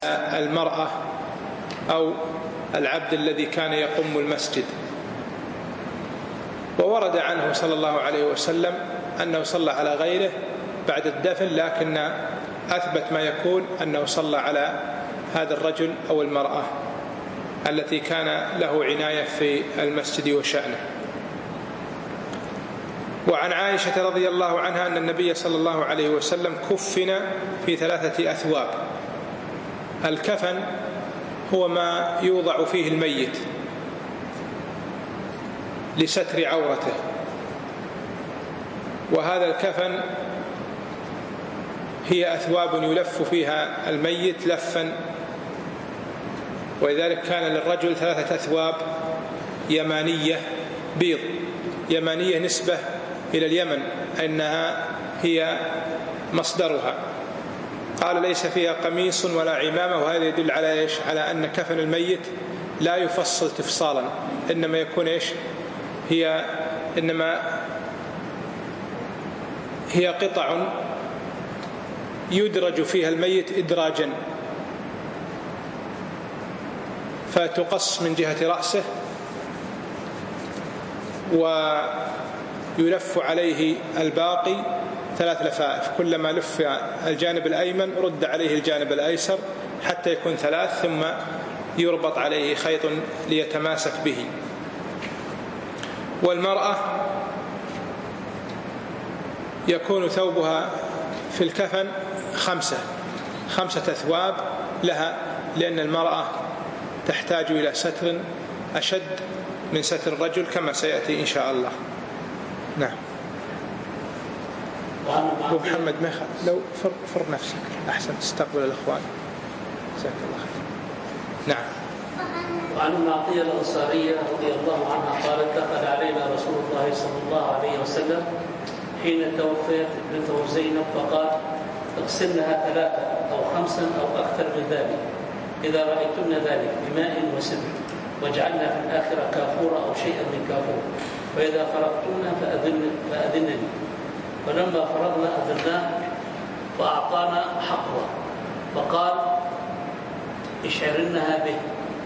المرأة أو العبد الذي كان يقوم المسجد. وورد عنه صلى الله عليه وسلم أنه صلى على غيره بعد الدفن، لكن أثبت ما يكون أنه صلى على هذا الرجل أو المرأة التي كان له عناية في المسجد وشأنه. وعن عائشة رضي الله عنها أن النبي صلى الله عليه وسلم كفن في 3 أثواب. الكفن هو ما يوضع فيه الميت لستر عورته، وهذا الكفن هي أثواب يلف فيها الميت لفا، ولذلك كان للرجل 3 أثواب يمانية بيض، يمانية نسبة إلى اليمن أنها هي مصدرها. قال ليس فيها قميص ولا عمامة، وهذا يدل على إيش؟ على أن كفن الميت لا يفصل تفصالا، إنما يكون إيش؟ إنما هي قطع يدرج فيها الميت إدراجا، فتقص من جهة رأسه ويلف عليه الباقي 3 لفائف، كلما لف الجانب الأيمن رد عليه الجانب الأيسر حتى يكون 3، ثم يربط عليه خيط ليتماسك به. والمرأة يكون ثوبها في الكفن 5 أثواب لها، لأن المرأة تحتاج إلى ستر أشد من ستر الرجل كما سيأتي إن شاء الله. نعم. أبو محمد لو فر نفسك أحسن، تستقبل الأخوان، جزاك الله خير. نعم. وعن ابن عطية الأنصارية رضي الله عنها قالت: دخل علينا رسول الله صلى الله عليه وسلم حين توفيت ابنته زينب فقال: اغسلنها 3 أو 5 أو أكثر من ذلك إذا رأيتن ذلك بماء وسدر، واجعلنا في الآخرة كافورا أو شيئا من كافور، وإذا فرغتن فأذنني. فلما فرغنا أذناه وأعطانا حقه، فقال: اشعرنها به.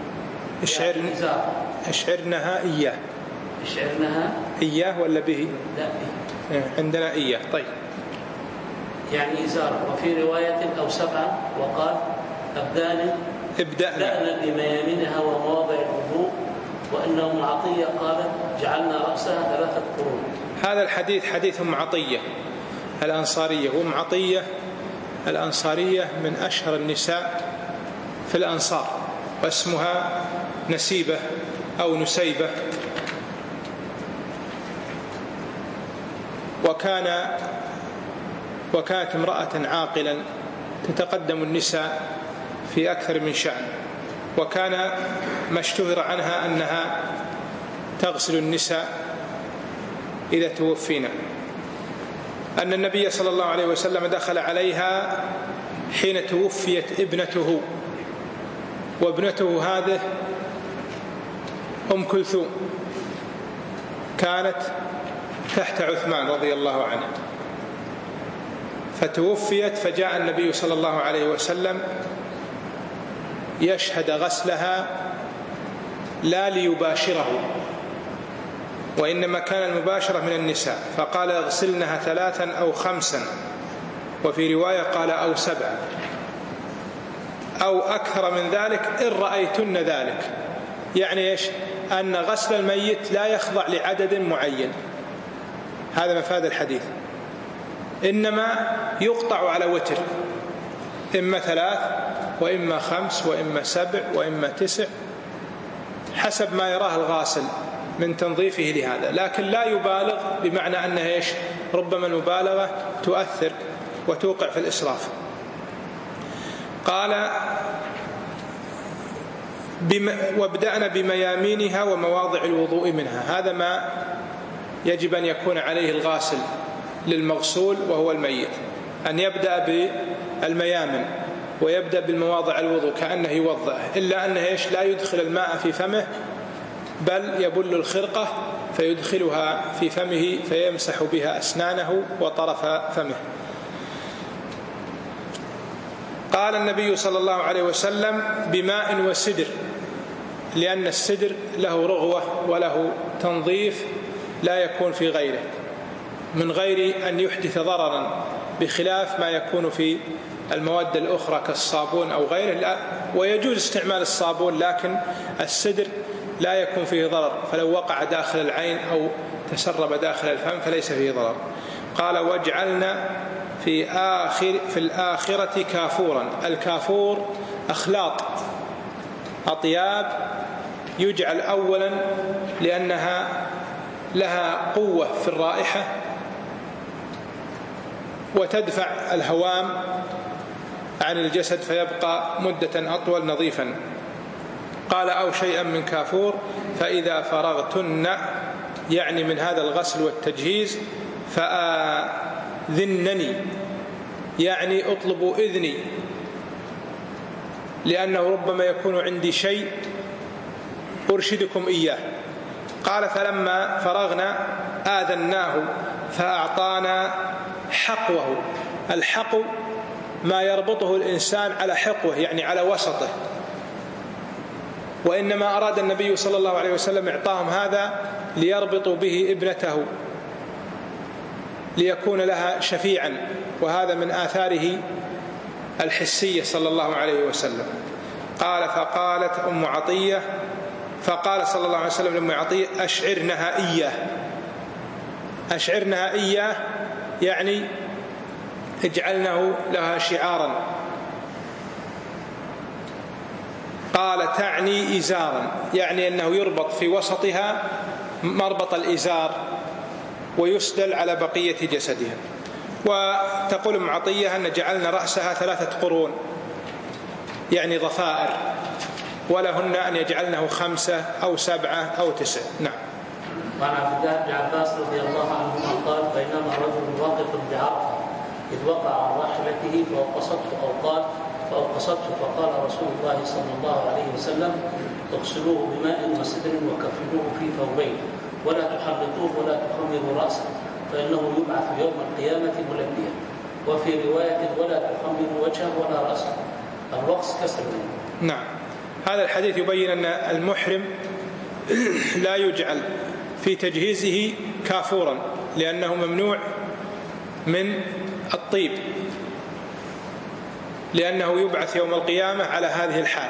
اشعرنها إياه. اشعرنها إياه ولا به؟ لا به. عندنا إياه. طيب، يعني إزار. وفي رواية أو 7، وقال: ابدأنا بميامنها ومواضع الوضوء. وأن أم عطية قالت: جعلنا رأسها 3 قرون. هذا الحديث حديث أم عطية الأنصارية. وأم عطية الأنصارية من أشهر النساء في الأنصار، واسمها نسيبة أو نسيبة. وكانت امرأة عاقلا تتقدم النساء في أكثر من شأن، وكان ما اشتهر عنها أنها تغسل النساء إذا توفينا. أن النبي صلى الله عليه وسلم دخل عليها حين توفيت ابنته، وابنته هذه أم كلثوم كانت تحت عثمان رضي الله عنه، فتوفيت، فجاء النبي صلى الله عليه وسلم يشهد غسلها لا ليباشره، وإنما كان المباشرة من النساء، فقال: اغسلنها 3 أو 5، وفي رواية قال: أو 7، أو أكثر من ذلك إن رأيتن ذلك. يعني إيش؟ أن غسل الميت لا يخضع لعدد معين، هذا مفاد الحديث، إنما يقطع على وتر، إما 3 وإما 5 وإما 7 وإما 9، حسب ما يراه الغاسل من تنظيفه لهذا، لكن لا يبالغ، بمعنى أنها إيش؟ ربما المبالغة تؤثر وتوقع في الإسراف. قال: وابدأنا بميامينها ومواضع الوضوء منها. هذا ما يجب أن يكون عليه الغاسل للمغسول وهو الميت، أن يبدأ بالميامن ويبدأ بالمواضع الوضوء كأنه يوضأه، إلا أنه إيش؟ لا يدخل الماء في فمه، بل يبل الخرقة فيدخلها في فمه فيمسح بها أسنانه وطرف فمه. قال النبي صلى الله عليه وسلم بماء وسدر، لأن السدر له رغوة وله تنظيف لا يكون في غيره من غير أن يحدث ضررا، بخلاف ما يكون في المواد الأخرى كالصابون أو غيره. لا، ويجوز استعمال الصابون، لكن السدر لا يكون فيه ضرر، فلو وقع داخل العين أو تسرب داخل الفم فليس فيه ضرر. قال واجعلنا في الآخرة كافورا. الكافور أخلاط أطياب يجعل أولا لأنها لها قوة في الرائحة وتدفع الهوام عن الجسد فيبقى مدة أطول نظيفا. قال أو شيئا من كافور فإذا فرغتن، يعني من هذا الغسل والتجهيز، فآذنني، يعني اطلبوا إذني، لأنه ربما يكون عندي شيء أرشدكم إياه. قال فلما فرغنا آذناه فأعطانا حقوه. الحقو ما يربطه الإنسان على حقوه، يعني على وسطه، وإنما أراد النبي صلى الله عليه وسلم إعطاهم هذا ليربطوا به ابنته ليكون لها شفيعا، وهذا من آثاره الحسية صلى الله عليه وسلم. قال فقالت أم عطية، فقال صلى الله عليه وسلم لأم عطية أشعرنها إياه. أشعرنها إياه يعني اجعلنه لها شعارا. قال تعني إزارا، يعني أنه يربط في وسطها مربط الإزار ويسدل على بقية جسدها. وتقول ام عطية أن جعلنا رأسها 3 قرون، يعني ضفائر، ولهن أن يجعلنه 5 أو 7 أو 9. نعم. وعن عبد الله بن عباس رضي الله عنهما قال بينما رجل واقف بعرفة إذ وقع عن راحلته فأوقصته فقال رسول الله صلى الله عليه وسلم اغسلوه بماء وسدر وكفنوه في ثوبين ولا تحرقوه ولا تخمروا رأسه فإنه يبعث يوم القيامة ملبيا. وفي رواية ولا تخمروا وجهه ولا رأسه. الرقص كسر. نعم. هذا الحديث يبين أن المحرم لا يجعل في تجهيزه كافورا، لأنه ممنوع من الطيب، لأنه يبعث يوم القيامة على هذه الحال.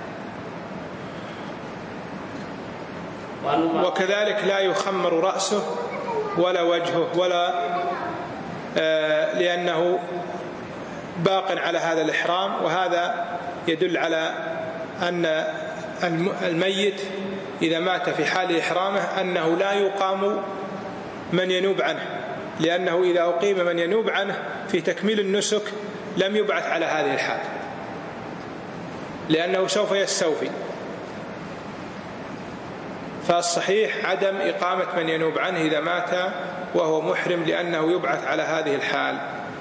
وكذلك لا يخمر رأسه ولا وجهه لأنه باق على هذا الإحرام. وهذا يدل على أن الميت إذا مات في حال إحرامه أنه لا يقام من ينوب عنه، لأنه إذا أقيم من ينوب عنه في تكميل النسك لم يبعث على هذه الحال، لأنه سوف يستوفي. فالصحيح عدم إقامة من ينوب عنه إذا مات وهو محرم، لأنه يبعث على هذه الحال.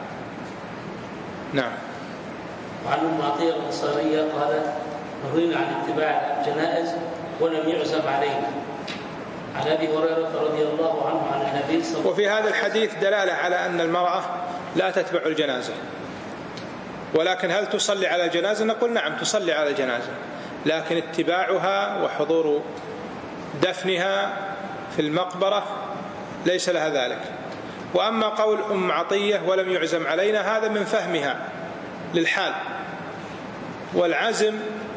نعم. وعن أم عطية الأنصارية قالت نهينا عن اتباع الجنائز ولم يعزم علينا. عن أبي هريرة رضي الله عنه عن النبي صلى الله عليه وسلم. وفي هذا الحديث دلالة على أن المرأة لا تتبع الجنازة، ولكن هل تصلي على الجنازة؟ نقول نعم تصلي على الجنازة، لكن اتباعها وحضور دفنها في المقبرة ليس لها ذلك. وأما قول أم عطية ولم يعزم علينا، هذا من فهمها للحال، والعزم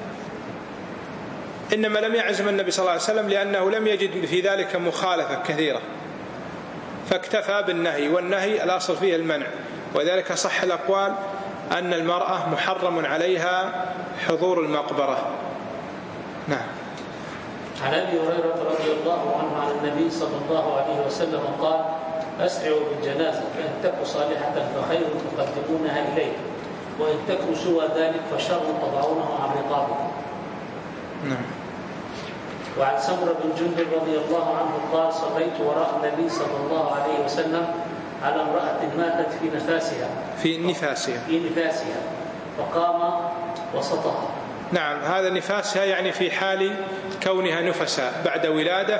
إنما لم يعزم النبي صلى الله عليه وسلم لأنه لم يجد في ذلك مخالفة كثيرة، فاكتفى بالنهي، والنهي الأصل فيه المنع. وذلك صح الأقوال أن المرأة محرم عليها حضور المقبرة. نعم. عن أبي هريرة رضي الله عنه عن النبي صلى الله عليه وسلم قال أسرعوا بالجنازة فإن تك صالحة فخير تقدمونها إليه وإن تكن سوى ذلك فشر تضعونه عن رقابكم. نعم. وعن سمرة بن جندب رضي الله عنه قال صليت وراء النبي صلى الله عليه وسلم على امرأة ماتت في نفاسها فقام وسطها. نعم. هذا نفاسها يعني في حال كونها نفساء بعد ولادة،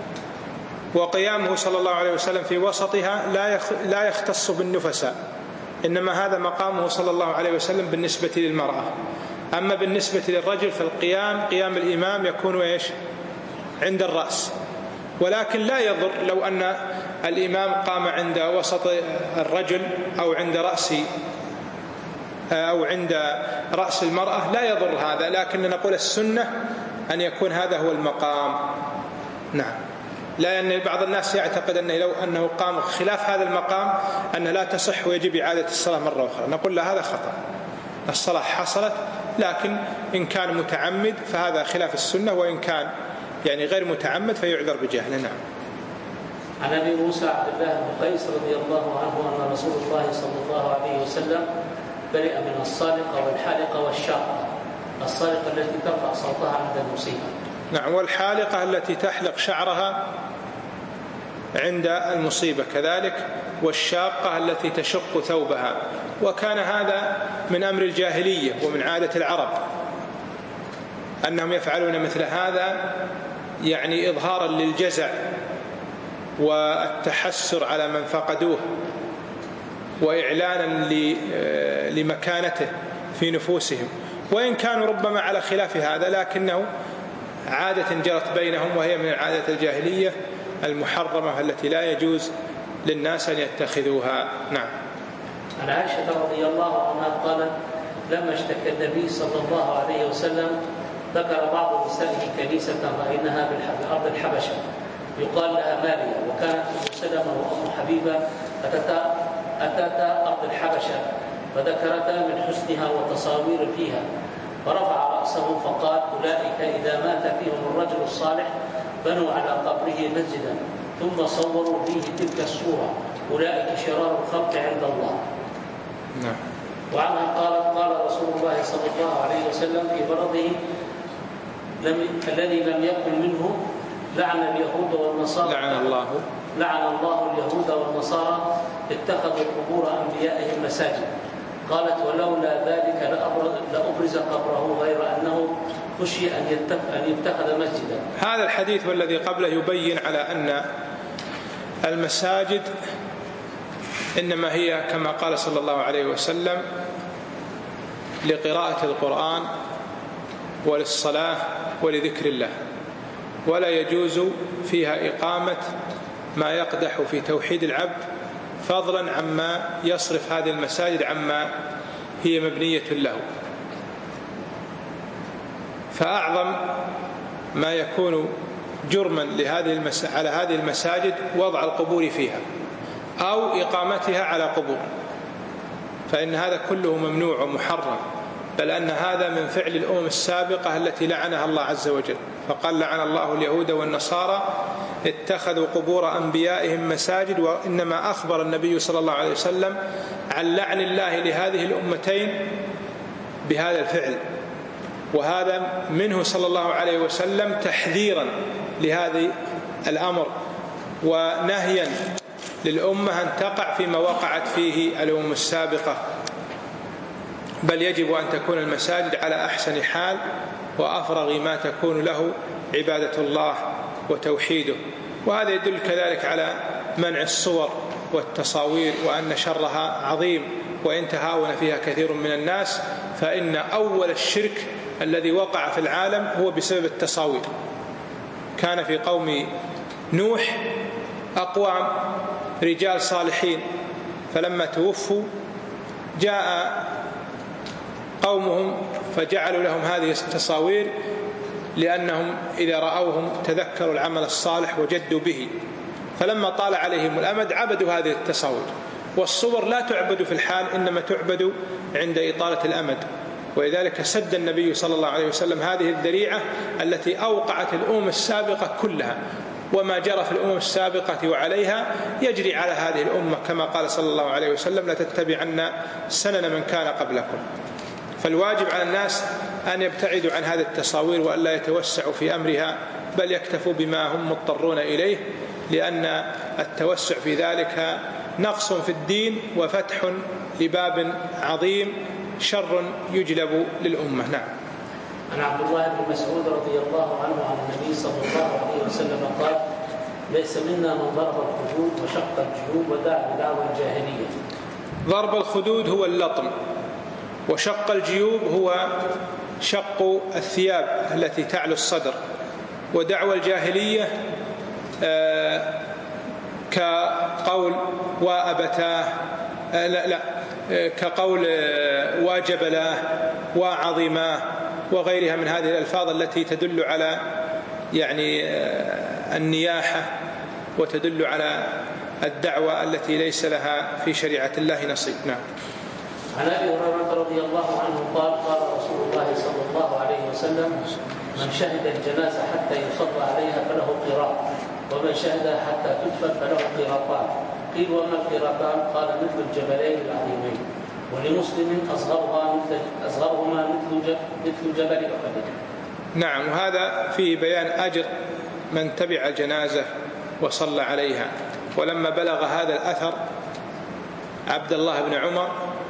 وقيامه صلى الله عليه وسلم في وسطها لا يختص بالنفساء، إنما هذا مقامه صلى الله عليه وسلم بالنسبة للمرأة. أما بالنسبة للرجل فالقيام قيام الإمام يكون عند الرأس، ولكن لا يضر لو أن الإمام قام عند وسط الرجل أو عند رأس المرأة، لا يضر هذا، لكن نقول السنة أن يكون هذا هو المقام. نعم. لأن بعض الناس يعتقد أنه لو أنه قام خلاف هذا المقام أن لا تصح ويجب إعادة الصلاة مرة أخرى. نقول لا، هذا خطأ، الصلاة حصلت، لكن إن كان متعمد فهذا خلاف السنة، وإن كان غير متعمد فيعذر بجهل. نعم. عن أبي موسى عبد الله بن قيس رضي الله عنه أن رسول الله صلى الله عليه وسلم برئ من الصالقة والحالقة والشاقة. الصالقة التي ترفع صوتها عند المصيبة. نعم. والحالقة التي تحلق شعرها عند المصيبة كذلك، والشاقة التي تشق ثوبها. وكان هذا من أمر الجاهلية ومن عادة العرب أنهم يفعلون مثل هذا، إظهارا للجزع والتحسر على من فقدوه، وإعلانا لمكانته في نفوسهم، وإن كانوا ربما على خلاف هذا، لكنه عادة جرت بينهم، وهي من العادة الجاهلية المحرمة التي لا يجوز للناس أن يتخذوها. نعم. عن عائشة رضي الله عنها قالت: لما اشتكى النبي صلى الله عليه وسلم ذكر بعض نسائه كنيسة رأيناها بأرض الحبشة يقال لها ماريا، وكانت أم سلمة وأم حبيبة أتتا أرض الحبشة فذكرتا من حسنها وتصاوير فيها، فرفع رأسه فقال: أولئك إذا مات فيهم الرجل الصالح بنوا على قبره مسجدا ثم صوروا فيه تلك الصورة، أولئك شرار الخلق عند الله. نعم. وعنها قالت: قال رسول الله صلى الله عليه وسلم في مرضه الذي لم يكن منه: لعن اليهود والنصارى، لعن الله اليهود والنصارى اتخذوا قبور أنبيائهم مساجد. قالت: ولولا ذلك لأبرز قبره، غير أنه خشي أن يتخذ مسجدا. هذا الحديث والذي قبله يبين على أن المساجد إنما هي كما قال صلى الله عليه وسلم لقراءة القرآن وللصلاة ولذكر الله، ولا يجوز فيها إقامة ما يقدح في توحيد العبد، فضلا عما يصرف هذه المساجد عما هي مبنية له. فأعظم ما يكون جرما على هذه المساجد وضع القبور فيها أو إقامتها على قبور، فإن هذا كله ممنوع ومحرم، بل أن هذا من فعل الأمم السابقة التي لعنها الله عز وجل، فقال: لعن الله اليهود والنصارى اتخذوا قبور أنبيائهم مساجد. وإنما أخبر النبي صلى الله عليه وسلم عن لعن الله لهذه الأمتين بهذا الفعل، وهذا منه صلى الله عليه وسلم تحذيرا لهذا الأمر ونهيا للأمة أن تقع فيما وقعت فيه الأمم السابقة، بل يجب أن تكون المساجد على أحسن حال وأفرغ ما تكون له عبادة الله وتوحيده. وهذا يدل كذلك على منع الصور والتصاوير، وأن شرها عظيم وإن تهاون فيها كثير من الناس، فإن أول الشرك الذي وقع في العالم هو بسبب التصاوير. كان في قوم نوح أقوام رجال صالحين، فلما توفوا جاء قومهم فجعلوا لهم هذه التصاوير، لأنهم إذا رأوهم تذكروا العمل الصالح وجدوا به، فلما طال عليهم الأمد عبدوا هذه التصاوير. والصور لا تعبد في الحال، إنما تعبد عند إطالة الأمد، ولذلك سد النبي صلى الله عليه وسلم هذه الذريعة التي أوقعت الأمم السابقة كلها، وما جرى في الأمم السابقة وعليها يجري على هذه الأمة، كما قال صلى الله عليه وسلم: لتتبعن سنن من كان قبلكم. فالواجب على الناس أن يبتعدوا عن هذه التصاوير وأن لا يتوسعوا في أمرها، بل يكتفوا بما هم مضطرون إليه، لأن التوسع في ذلك نقص في الدين وفتح لباب عظيم شر يجلب للأمة. نعم. عن عبد الله بن مسعود رضي الله عنه عن النبي صلى الله عليه وسلم قال: ليس منا من ضرب القبور وشق الجيوب ودعا بدعوى الجاهلية. ضرب الخدود هو اللطم، وشق الجيوب هو شق الثياب التي تعلو الصدر. ودعوى الجاهلية كقول وأبتاه، كقول واجبلاه وعظماه وغيرها من هذه الألفاظ التي تدل على النياحة وتدل على الدعوة التي ليس لها في شريعة الله نصيب. نعم. عن أبي هريرة رضي الله عنه قال قال رسول الله صلى الله عليه وسلم: من شهد الجنازة حتى يصلى عليها فله قيراط، ومن شهدها حتى تدفن فله قيراطان. قيل: وما القيراطان؟ قال: مثل الجبلين العظيمين. ولمسلم: أصغرهما مثل جبل أحد. نعم. وهذا فيه بيان أجر من تبع الجنازة وصلى عليها. ولما بلغ هذا الأثر عبد الله بن عمر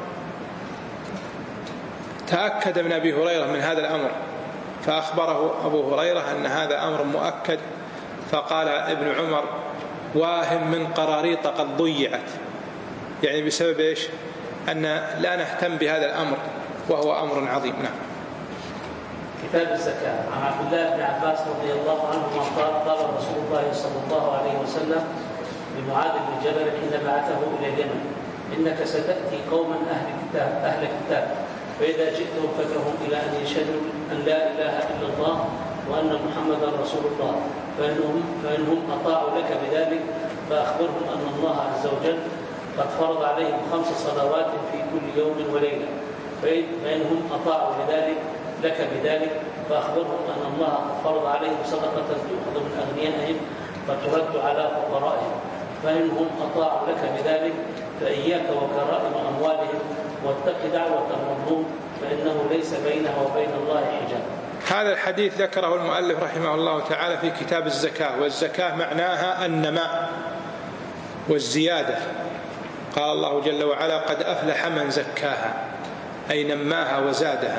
تأكد من أبي هريرة من هذا الأمر، فأخبره أبو هريرة أن هذا أمر مؤكد، فقال ابن عمر: واهم من قراريط قد ضيعت، يعني بسبب إيش؟ أن لا نهتم بهذا الأمر وهو أمر عظيم. نعم. كتاب الزكاة. عن عبد الله بن عباس رضي الله عنهما قال قال رسول الله صلى الله عليه وسلم لمعاذ بن جبل حين بعثه إلى اليمن: إنك ستأتي قوما أهل كتاب، فإذا جئتهم فدعهم إلى أن يشهدوا أن لا إله إلا الله وأن محمدا رسول الله، فإنهم أطاعوا لك بذلك فأخبرهم أن الله عز وجل قد فرض عليهم 5 صلوات في كل يوم وليلة، فإنهم أطاعوا لك بذلك فأخبرهم أن الله قد فرض عليهم صدقة تؤخذ من أغنيائهم فترد على فقرائهم، فإنهم أطاعوا لك بذلك فإياك وكرائم أموالهم واتق دعوة المظلوم فإنه ليس بينها وبين الله حجاب. هذا الحديث ذكره المؤلف رحمه الله تعالى في كتاب الزكاة. والزكاة معناها النماء والزيادة. قال الله جل وعلا: قد أفلح من زكاها، أي نماها وزادها.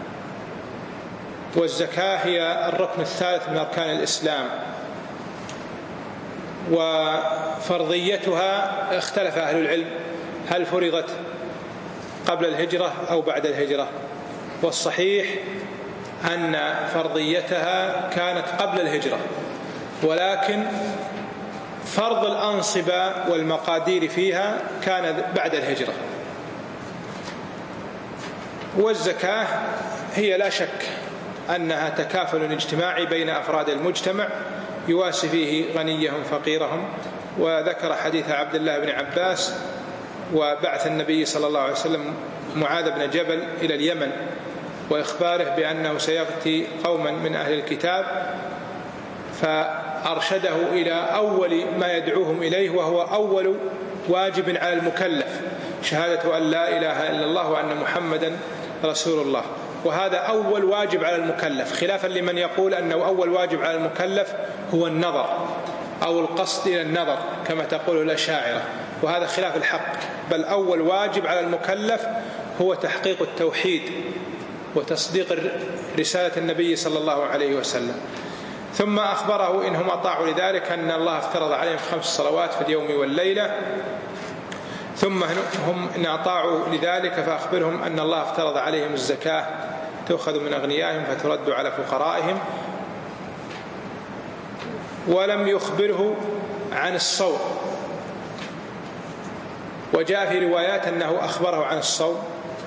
والزكاة هي الركن الثالث من أركان الإسلام، وفرضيتها اختلف أهل العلم هل فرضت قبل الهجرة أو بعد الهجرة، والصحيح أن فرضيتها كانت قبل الهجرة، ولكن فرض الأنصبة والمقادير فيها كان بعد الهجرة. والزكاة هي لا شك أنها تكافل اجتماعي بين أفراد المجتمع يواسي فيه غنيهم فقيرهم. وذكر حديث عبد الله بن عباس وبعث النبي صلى الله عليه وسلم معاذ بن جبل إلى اليمن، وإخباره بأنه سيأتي قوما من أهل الكتاب، فأرشده إلى أول ما يدعوهم إليه، وهو أول واجب على المكلف، شهادة أن لا إله إلا الله وأن محمدا رسول الله. وهذا أول واجب على المكلف، خلافا لمن يقول أنه أول واجب على المكلف هو النظر أو القصد إلى النظر كما تقول الأشاعرة، وهذا خلاف الحق. بل أول واجب على المكلف هو تحقيق التوحيد وتصديق رسالة النبي صلى الله عليه وسلم. ثم أخبره إنهم أطاعوا لذلك أن الله افترض عليهم 5 صلوات في اليوم والليلة، ثم هم إن أطاعوا لذلك فأخبرهم أن الله افترض عليهم الزكاة تؤخذ من أغنيائهم فترد على فقرائهم. ولم يخبره عن الصوم، وجاء في روايات أنه أخبره عن الصوم،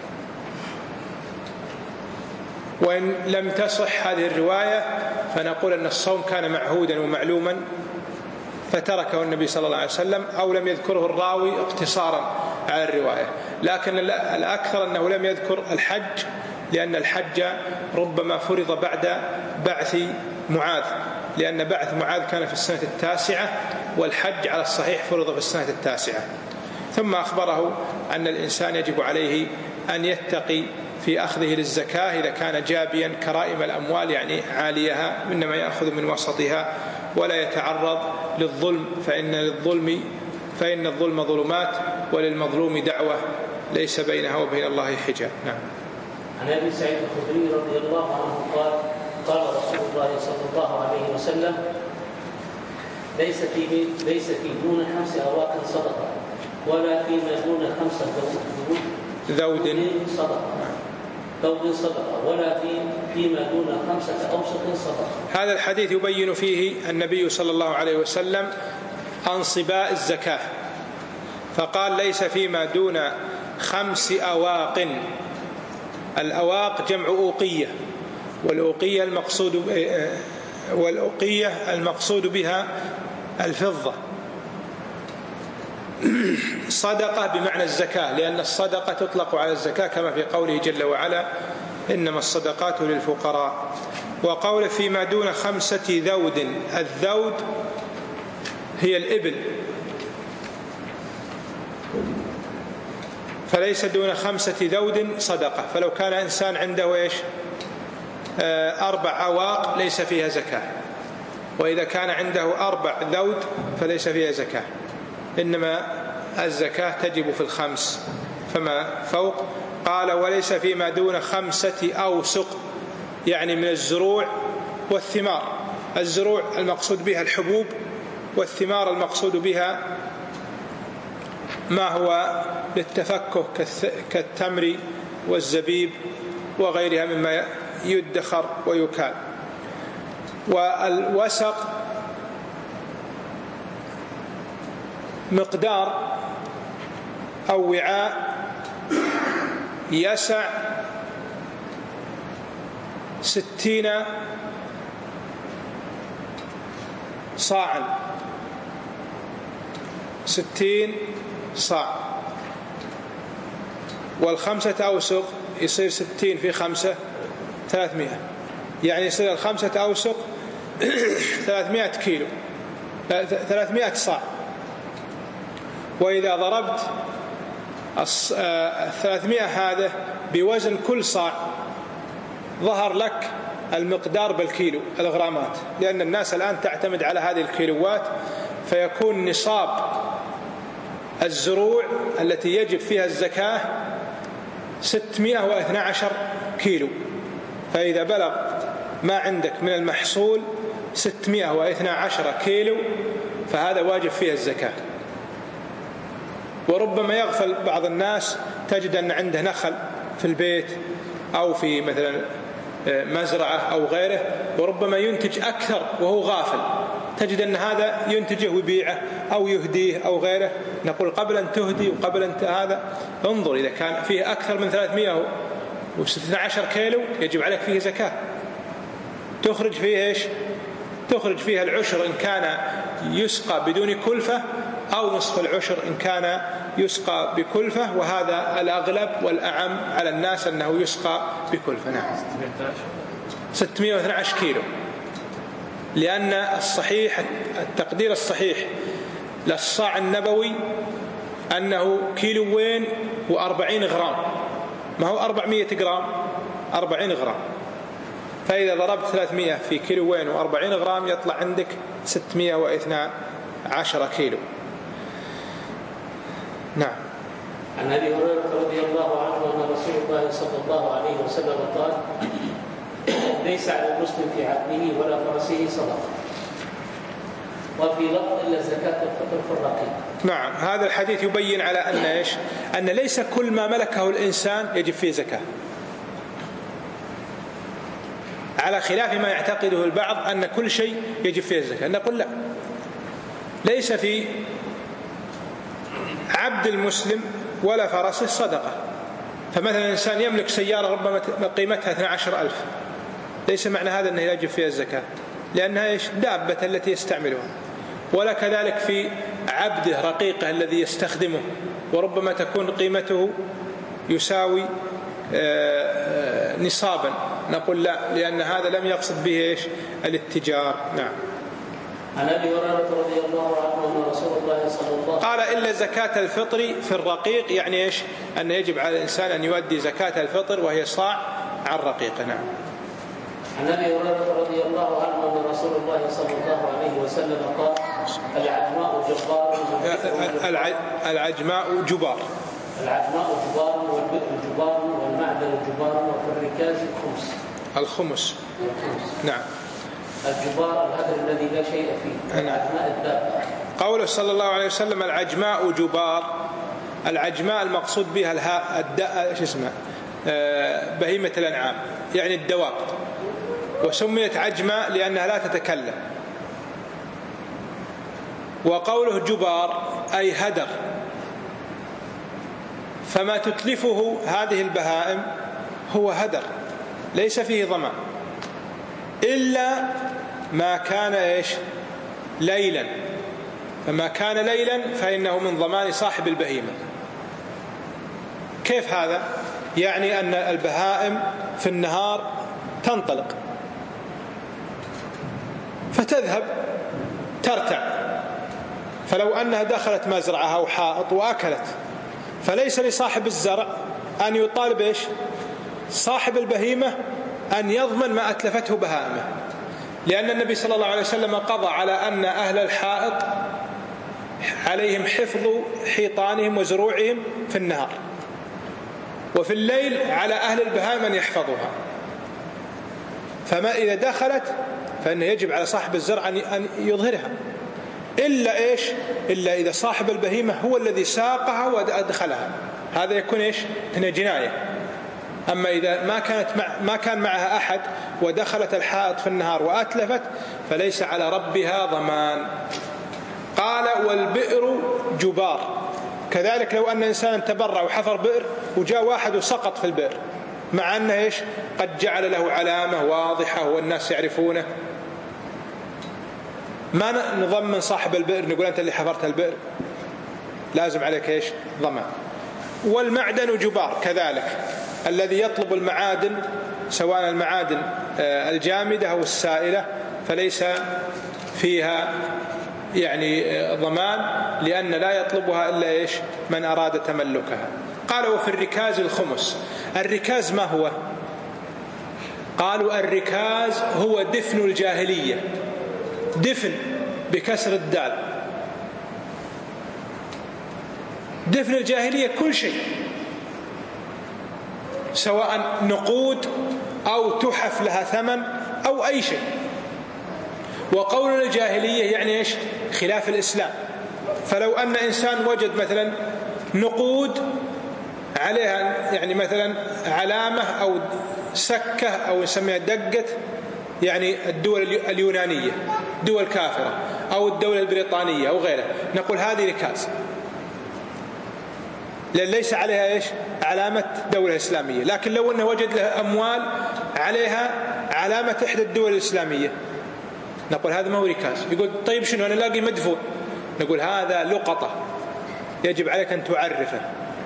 وإن لم تصح هذه الرواية فنقول أن الصوم كان معهودا ومعلوما فتركه النبي صلى الله عليه وسلم، أو لم يذكره الراوي اقتصارا على الرواية. لكن الأكثر أنه لم يذكر الحج، لأن الحج ربما فرض بعد بعث معاذ، لأن بعث معاذ كان في السنة 9، والحج على الصحيح فرض في السنة 9. ثم أخبره أن الإنسان يجب عليه أن يتقي في أخذه للزكاة إذا كان جابيا كرائم الأموال، يعني عاليها، إنما يأخذ من وسطها، ولا يتعرض للظلم، فإن الظلم ظلمات، وللمظلوم دعوة ليس بينها وبين الله حجاب. نعم. عن أبي سعيد الخدري رضي الله عنه قال قال رسول الله صلى الله عليه وسلم: ليس في دون 5 أواق صدقة، ولا فيما دون 5 ذود صدقة ولا فيما دون 5 أوسق صدقة. هذا الحديث يبين فيه النبي صلى الله عليه وسلم أنصباء الزكاة، فقال ليس فيما دون 5 أواق. الأواق جمع أوقية، والأوقية المقصود بها الفضة. صدقة بمعنى الزكاة، لأن الصدقة تطلق على الزكاة كما في قوله جل وعلا إنما الصدقات للفقراء. وقول فيما دون 5 ذود، الذود هي الإبل، فليس دون 5 ذود صدقة. فلو كان إنسان عنده 4 أواق ليس فيها زكاة، وإذا كان عنده 4 ذود فليس فيها زكاة، إنما الزكاة تجب في 5 فما فوق. قال وليس فيما دون 5 أوسق، يعني من الزروع والثمار. الزروع المقصود بها الحبوب، والثمار المقصود بها ما هو للتفكه كالتمر والزبيب وغيرها مما يدخر ويكال. والوسق مقدار أو وعاء يسع 60 صاعا، 60 صاع. وال5 أوسق يصير 60 في 5 300، يعني يصير 5 أوسق 300 كيلو، 300 صاع. وإذا ضربت 300 هذا بوزن كل صاع ظهر لك المقدار بالكيلو، الغرامات، لأن الناس الآن تعتمد على هذه الكيلوات، فيكون نصاب الزروع التي يجب فيها الزكاة 612 كيلو. فإذا بلغ ما عندك من المحصول 612 كيلو فهذا واجب فيها الزكاة. وربما يغفل بعض الناس، تجد أن عنده نخل في البيت أو في مثلا مزرعة أو غيره، وربما ينتج أكثر وهو غافل، تجد أن هذا ينتجه ويبيعه أو يهديه أو غيره. نقول قبل أن تهدي وقبل أن هذا انظر، إذا كان فيه أكثر من 312 كيلو يجب عليك فيه زكاة، تخرج فيه تخرج فيها العشر إن كان يسقى بدون كلفة، أو نصف العشر إن كان يسقى بكلفة، وهذا الأغلب والأعم على الناس أنه يسقى بكلفة. نعم 612 كيلو، لأن الصحيح التقدير الصحيح للصاع النبوي أنه 240 غرام، ما هو 400 غرام، 40 غرام. فإذا ضربت 300 في 240 غرام يطلع عندك 612 كيلو. نعم. عن أبي هريرة رضي الله عنه أن رسول الله صلى الله عليه وسلم قال: ليس على المسلم في عبده ولا فرسه صدقة، وفي لفظ إلا زكاة الفطر في الرقيق. نعم، هذا الحديث يبين على أن أن ليس كل ما ملكه الإنسان يجب فيه زكاة، على خلاف ما يعتقده البعض أن كل شيء يجب فيه الزكاة. نقول لا، ليس في عبد المسلم ولا فرسه صدقة. فمثلا إنسان يملك سيارة ربما قيمتها 12,000، ليس معنى هذا أنه يجب فيها الزكاة، لأنها دابة التي يستعملها. ولا كذلك في عبده رقيقه الذي يستخدمه، وربما تكون قيمته يساوي نصابا. نقول لا، لأن هذا لم يقصد به الاتجار. نعم. عن أبي هريرة رضي الله عنه أن رسول الله صلى الله عليه وسلم قال: إلا زكاة الفطر في الرقيق، يعني أن يجب على الإنسان أن يؤدي زكاة الفطر وهي صاع عن رقيقه. نعم. عن أبي هريرة رضي الله عنه أن رسول الله صلى الله عليه وسلم قال: العجماء جبار. العجماء جبار. العجماء جبار، والبئر جبار، والمعدن جبار، وفي الركاز الخمس. نعم. الجبار الهدر الذي لا شيء فيه. العجماء الدابة. قوله صلى الله عليه وسلم العجماء جبار، العجماء المقصود بها بهيمة الأنعام، يعني الدواب، وسميت عجماء لأنها لا تتكلم. وقوله جبار أي هدر، فما تتلفه هذه البهائم هو هدر ليس فيه ضمان، إلا ما كان ليلا، فما كان ليلا فإنه من ضمان صاحب البهيمة. كيف هذا؟ يعني أن البهائم في النهار تنطلق فتذهب ترتع، فلو أنها دخلت مزرعة أو حائط وأكلت، فليس لصاحب الزرع أن يطالب صاحب البهيمة أن يضمن ما أتلفته بهائمه، لأن النبي صلى الله عليه وسلم قضى على أن أهل الحائط عليهم حفظ حيطانهم وزروعهم في النهار، وفي الليل على أهل البهائم أن يحفظوها. فما إذا دخلت فإنه يجب على صاحب الزرع أن يظهرها، إلا إذا صاحب البهيمة هو الذي ساقها وأدخلها، هذا يكون هنا جناية. أما إذا ما كان معها أحد ودخلت الحائط في النهار وأتلفت فليس على ربها ضمان. قال والبئر جبار، كذلك لو أن إنسان تبرع وحفر بئر وجاء واحد وسقط في البئر، مع أنه قد جعل له علامة واضحة والناس يعرفونه، ما نضمن صاحب البئر نقول أنت اللي حفرت البئر، لازم عليك ضمان. والمعدن جبار كذلك، الذي يطلب المعادن سواء المعادن الجامدة أو السائلة فليس فيها ضمان، لأن لا يطلبها إلا من أراد تملكها. قال وفي الركاز الخمس. الركاز ما هو؟ قالوا الركاز هو دفن الجاهلية، دفن بكسر الدال، دفن الجاهلية كل شيء، سواء نقود أو تحف لها ثمن أو أي شيء. وقول الجاهلية يعني خلاف الإسلام. فلو أن إنسان وجد مثلا نقود عليها مثلا علامة أو سكة أو نسميها دقة الدول اليونانية، دول كافرة، أو الدولة البريطانية أو غيرها، نقول هذه ركاز، لأن ليس عليها علامة دولة إسلامية. لكن لو أنه وجد له أموال عليها علامة إحدى الدول الإسلامية نقول هذا ما هو ركاز. يقول طيب شنو أنا لاقي مدفون؟ نقول هذا لقطة، يجب عليك أن تعرفه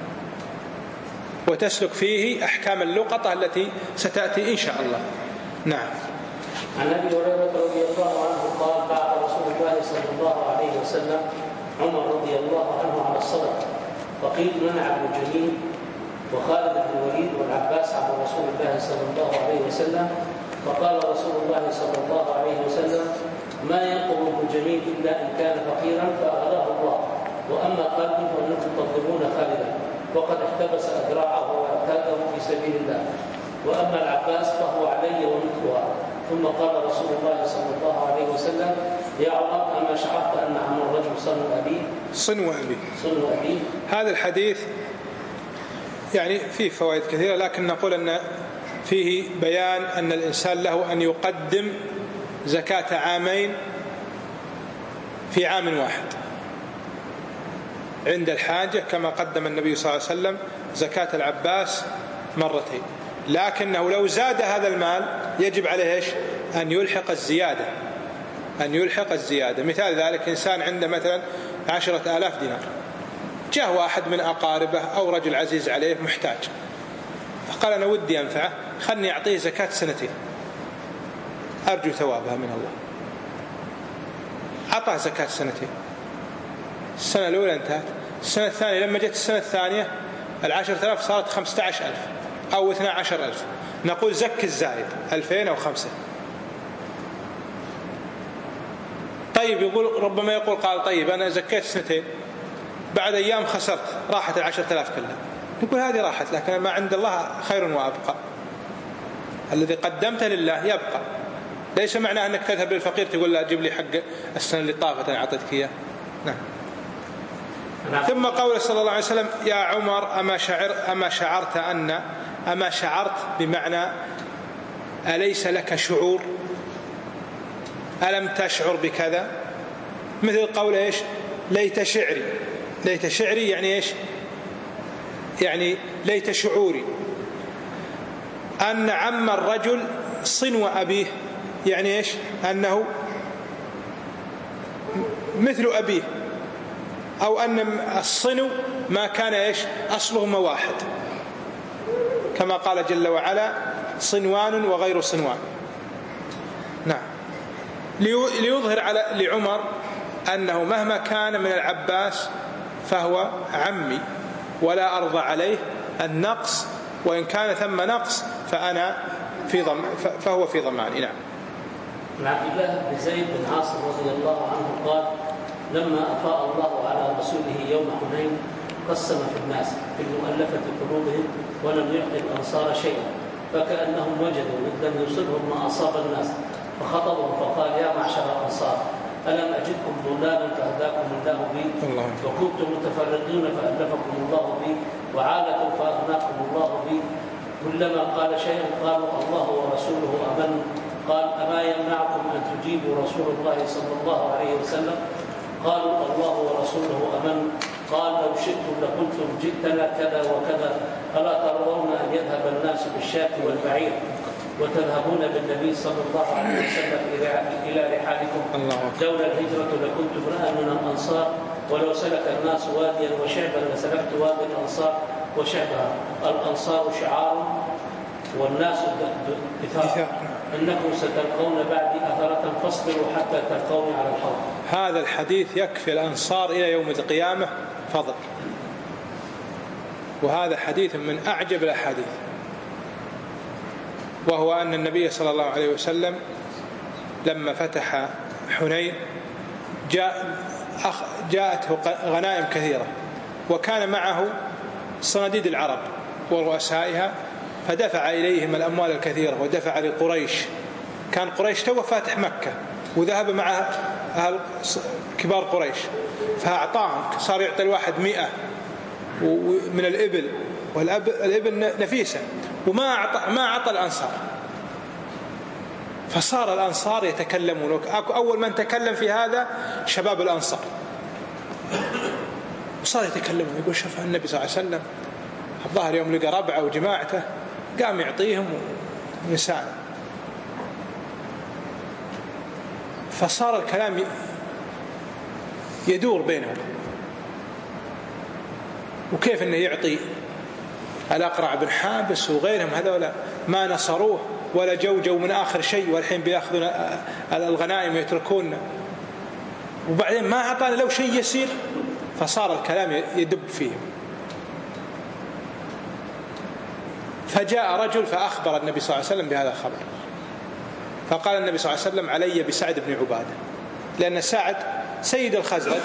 وتسلك فيه أحكام اللقطة التي ستأتي إن شاء الله. نعم. عن أبي هريرة رضي الله عنه قال بعث رسول الله صلى الله عليه وسلم عمر رضي الله عنه على الصدقة، وقيل منع ابن جميل وخالد بن الوليد والعباس على رسول الله صلى الله عليه وسلم، فقال رسول الله صلى الله عليه وسلم ما ينقض ابن جميل إلا إن كان فقيرا فأغناه الله، وأما خالد فأنكم تطلبون خالدا وقد احتبس أذراعه وأعتاده في سبيل الله، وأما العباس فهو علي ومثلها. ثم قال رسول الله صلى الله عليه وسلم يا عمر أما شعرت أن عمر الرجل صنو أبيه. هذا الحديث فيه فوائد كثيرة، لكن نقول أن فيه بيان أن الإنسان له أن يقدم زكاة عامين في عام واحد عند الحاجة، كما قدم النبي صلى الله عليه وسلم زكاة العباس مرتين. لكنه لو زاد هذا المال يجب عليه أن يلحق الزيادة. مثال ذلك إنسان عنده مثلا 10,000 دينار، جاء واحد من أقاربه أو رجل عزيز عليه محتاج، فقال أنا ودي أنفعه، خلني أعطيه زكاة 2 سنين أرجو ثوابها من الله. أعطاه زكاة 2 سنين، السنة الأولى انتهت، السنة الثانية لما جت السنة الثانية 10,000 صارت 15,000 أو 12,000، نقول زك الزائد 2,000 أو 5. طيب ربما يقول قال طيب أنا زكيت 2 سنين، بعد أيام خسرت راحت 10,000 كلها، نقول هذه راحت، لكن ما عند الله خير وأبقى، الذي قدمته لله يبقى. ليس معنى أنك تذهب للفقير تقول لا أجيب لي حق السنة اللي طافت أنا أعطيتك إياه. نعم. ثم قول صلى الله عليه وسلم يا عمر أما شعرت بمعنى أليس لك شعور، ألم تشعر بكذا، مثل قول إيش ليت شعري يعني إيش يعني ليت شعوري. أن عم الرجل صنو أبيه يعني إيش أنه مثل أبيه، أو أن الصنو ما كان إيش أصلهما واحد، كما قال جل وعلا صنوان وغير صنوان. نعم، ليظهر لعمر أنه مهما كان من العباس فهو عمي ولا أرضى عليه النقص، وإن كان ثم نقص فهو في ضماني. نعم. عن عبد الله بن زيد بن عاصم رضي الله عنه قال لما أفاء الله على رسوله يوم حنين قسم في الناس في المؤلفة قلوبهم ولم يعطي الأنصار شيئا، فكأنهم وجدوا إذ لم يصبهم ما أصاب الناس، فخطبهم فقال يا معشر الأنصار ألم أجدكم ضلالا فهداكم الله بي، وكنتم متفرقين فألفكم الله بي، وعالة فأغناكم الله بي. كلما قال شيئا قالوا الله ورسوله أمن. قال أما يمنعكم أن تجيبوا رسول الله صلى الله عليه وسلم؟ قالوا الله ورسوله أمن. قال لو شئتم لقلتم جئتنا كذا وكذا، ألا ترون أن يذهب الناس بالشاة والبعير وتذهبون بالنبي صلى الله عليه وسلم إلى رحالكم؟ لولا الهجرة لكنت امرأ من الأنصار، ولو سلك الناس واديا وشعبا لسلكت وادي الأنصار وشعبها. الأنصار شعار والناس دثار، إنكم ستلقون بعدي أثرة فاصبروا حتى تلقوني على الحوض. هذا الحديث يكفي الأنصار إلى يوم القيامة فضل، وهذا حديث من أعجب الأحاديث، وهو أن النبي صلى الله عليه وسلم لما فتح حنين جاءته غنائم كثيرة، وكان معه صناديد العرب ورؤسائها، فدفع إليهم الأموال الكثيرة ودفع لقريش. كان قريش توه فاتح مكة وذهب مع أهل كبار قريش، فأعطاهم، صار يعطي الواحد 100 من الإبل، والإبل نفيسة، وما أعطى الأنصار. فصار الأنصار يتكلمون، أول من تكلم في هذا شباب الأنصار، وصار يتكلمون يقول شوف النبي صلى الله عليه وسلم الظاهر يوم لقى ربعه وجماعته قام يعطيهم نساء. فصار الكلام يدور بينهم، وكيف أنه يعطي الأقرع بن حابس وغيرهم، هذولا ما نصروه ولا جو من آخر شيء، والحين بيأخذون الغنائم ويتركون، وبعدين ما أعطانا لو شيء يسير. فصار الكلام يدب فيهم. فجاء رجل فأخبر النبي صلى الله عليه وسلم بهذا الخبر، فقال النبي صلى الله عليه وسلم علي بسعد بن عبادة، لأن سعد سيد الخزرج،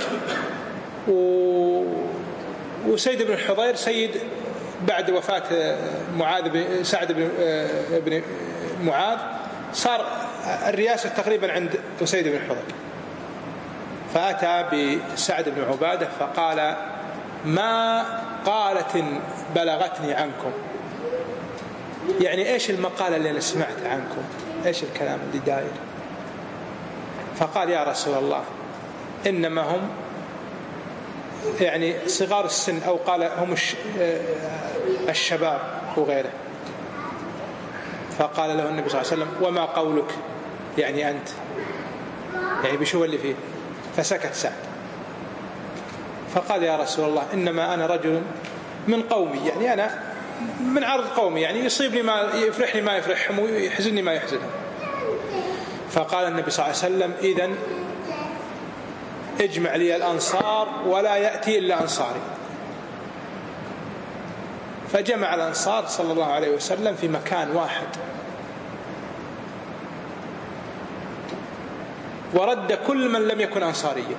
وسيد بن الحضير سيد بعد وفاة سعد بن معاذ، صار الرئاسة تقريبا عند سيد بن الحضير. فأتى بسعد بن عبادة فقال ما قالت بلغتني عنكم، يعني إيش المقالة اللي أنا سمعت عنكم، إيش الكلام اللي داير؟ فقال يا رسول الله إنما هم يعني صغار السن، أو قال هم الشباب وغيره. فقال له النبي صلى الله عليه وسلم وما قولك يعني أنت، يعني بشو اللي فيه؟ فسكت سعد. فقال يا رسول الله إنما أنا رجل من قومي، يعني أنا من عرض قومي، يعني يصيبني ما يفرحني ما يفرحهم ويحزنني ما يحزنهم. فقال النبي صلى الله عليه وسلم إذن اجمع لي الأنصار ولا يأتي إلا أنصاري. فجمع الأنصار صلى الله عليه وسلم في مكان واحد، ورد كل من لم يكن أنصاريا،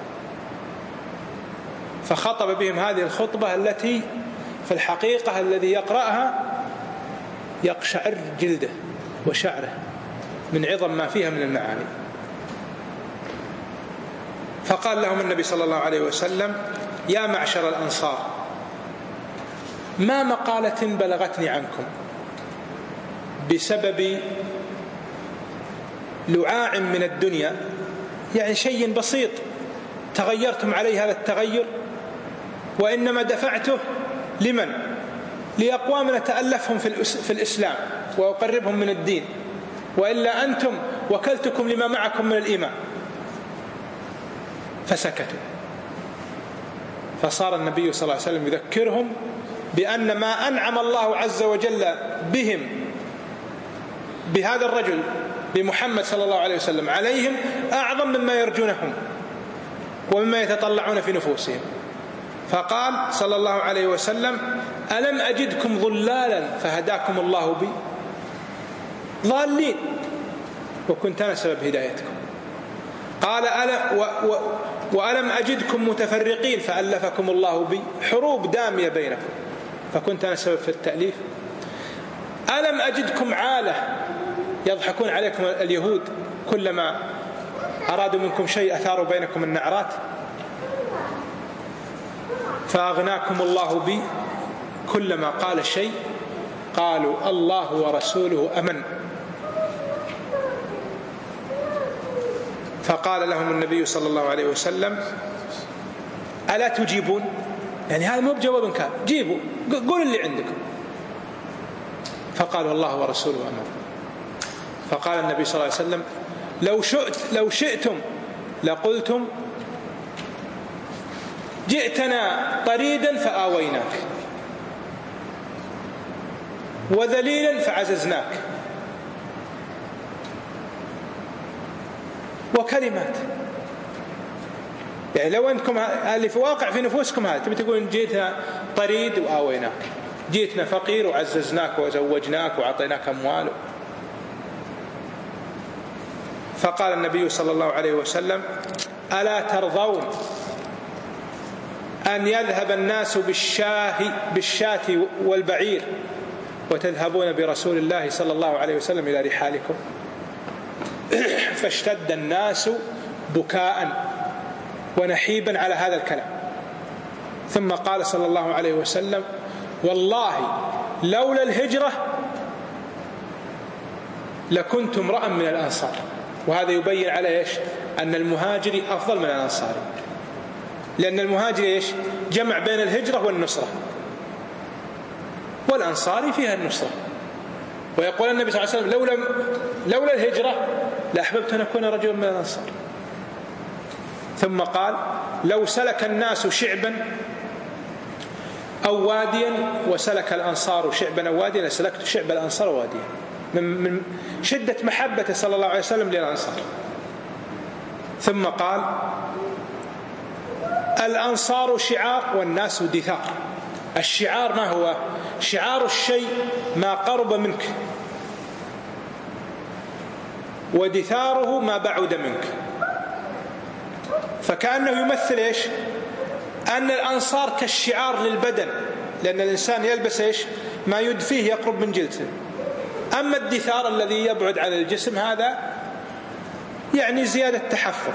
فخطب بهم هذه الخطبة التي في الحقيقة الذي يقرأها يقشعر جلده وشعره من عظم ما فيها من المعاني. فقال لهم النبي صلى الله عليه وسلم يا معشر الأنصار ما مقالة بلغتني عنكم بسبب لعاع من الدنيا، يعني شيء بسيط تغيرتم عليه هذا التغير، وإنما دفعته لمن؟ لأقوام نتألفهم في الإسلام وأقربهم من الدين، وإلا أنتم وكلتكم لما معكم من الإيمان. فسكتوا. فصار النبي صلى الله عليه وسلم يذكرهم بأن ما أنعم الله عز وجل بهم بهذا الرجل بمحمد صلى الله عليه وسلم عليهم أعظم مما يرجونهم ومما يتطلعون في نفوسهم. فقال صلى الله عليه وسلم: ألم أجدكم ضلالا فهداكم الله بي؟ ضالين وكنت أنا سبب هدايتكم. قال: وألم أجدكم متفرقين فألفكم الله بي؟ حروب دامية بينكم فكنت أنا سبب في التأليف. ألم أجدكم عالة يضحكون عليكم اليهود كلما أرادوا منكم شيء أثاروا بينكم النعرات فأغناكم الله بي؟ كلما قال شيء قالوا الله ورسوله أمن. فقال لهم النبي صلى الله عليه وسلم: ألا تجيبون؟ يعني هذا مو بجواب كان، جيبوا قول اللي عندكم. فقالوا الله ورسوله أمن. فقال النبي صلى الله عليه وسلم: لو شئتم لقلتم جئتنا طريدا فآويناك وذليلا فعززناك. وكلمات، يعني لو أنكم اللي في واقع في نفوسكم هذا تبي تقولون جئتنا طريد وآويناك، جئتنا فقير وعززناك وزوجناك وعطيناك أموال. فقال النبي صلى الله عليه وسلم: ألا ترضون أن يذهب الناس بالشاة والبعير وتذهبون برسول الله صلى الله عليه وسلم إلى رحالكم؟ فاشتد الناس بكاء ونحيبا على هذا الكلام. ثم قال صلى الله عليه وسلم: والله لولا الهجرة لكنت امرأ من الأنصار. وهذا يبين على إيش؟ أن المهاجر أفضل من الأنصار، لأن المهاجر إيش؟ جمع بين الهجرة والنصرة، والأنصار فيها النصرة. ويقول النبي صلى الله عليه وسلم: لولا الهجرة لأحببت أن أكون رجلا من الأنصار. ثم قال: لو سلك الناس شعبا أو واديا وسلك الأنصار شعبا أو واديا لسلكت شعب الأنصار واديا، من شدة محبته صلى الله عليه وسلم للأنصار. ثم قال: الأنصار شعار والناس دثار. الشعار ما هو؟ شعار الشيء ما قرب منك، ودثاره ما بعد منك. فكأنه يمثل إيش؟ أن الأنصار كالشعار للبدن، لأن الإنسان يلبس إيش؟ ما يدفيه يقرب من جلده. أما الدثار الذي يبعد عن الجسم هذا يعني زيادة تحفظ.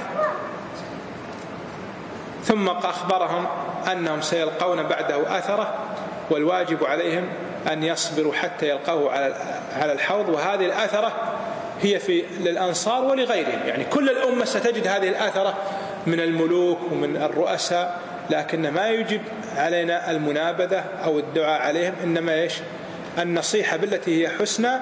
ثم أخبرهم أنهم سيلقون بعده أثره، والواجب عليهم أن يصبروا حتى يلقوه على الحوض. وهذه الأثرة هي للأنصار ولغيرهم، يعني كل الأمة ستجد هذه الأثرة من الملوك ومن الرؤساء، لكن ما يجب علينا المنابذة أو الدعاء عليهم، إنما إيش؟ النصيحة بالتي هي حسنى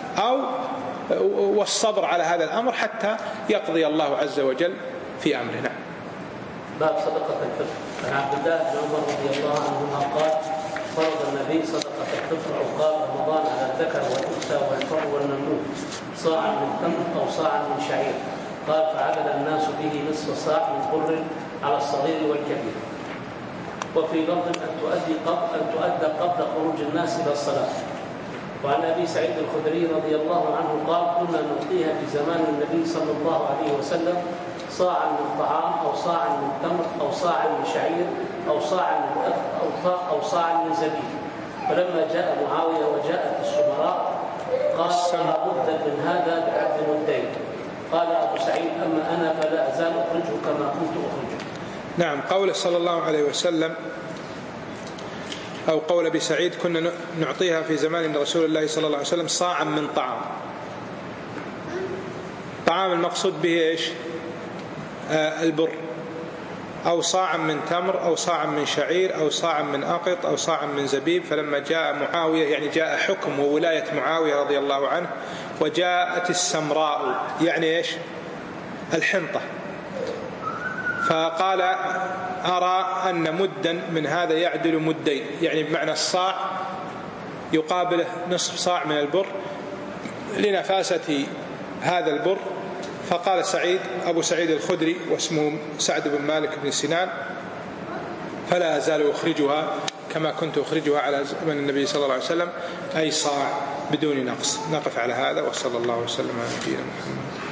والصبر على هذا الأمر حتى يقضي الله عز وجل في أمرنا. باب صدقة الفطر. عن عبد الله بن عمر رضي الله عنهما قال: فرض النبي صدقة الفطر عقاب رمضان على الذكر والأنثى والحر والمملوك صاعا من تمر أو صاعا من شعير. قال: فعدل الناس به نصف صاع من بر على الصغير والكبير. وفي لفظ أن تؤدى قبل خروج الناس إلى الصلاة. وعن أبي سعيد الخدري رضي الله عنه قال: كنا نعطيها في زمان النبي صلى الله عليه وسلم صاعا من طعام أو صاعا من تمر أو صاعا من شعير أو صاعا من أكل أو صاعا من زبيب. فلما جاء معاوية وجاءت السمراء قال: لابد من هذا بعد مدين. قال أبو سعيد: أما أنا فلا أزال أخرجه كما كنت أخرجه. نعم. قوله صلى الله عليه وسلم أو قول أبي سعيد كنا نعطيها في زمان رسول الله صلى الله عليه وسلم صاعا من طعام. طعام المقصود به إيش؟ البر، أو صاعا من تمر، أو صاعا من شعير، أو صاعا من أقط، أو صاعا من زبيب. فلما جاء معاوية، يعني جاء حكم وولاية معاوية رضي الله عنه، وجاءت السمراء يعني إيش؟ الحنطة، فقال أرى أن مدا من هذا يعدل مدين، يعني بمعنى الصاع يقابله نصف صاع من البر لنفاسة هذا البر. فقال سعيد أبو سعيد الخدري واسمه سعد بن مالك بن سنان: فلا أزال أخرجها كما كنت أخرجها على زمن النبي صلى الله عليه وسلم، أي صاع بدون نقص. نقف على هذا، وصلى الله وسلم على نبينا محمد.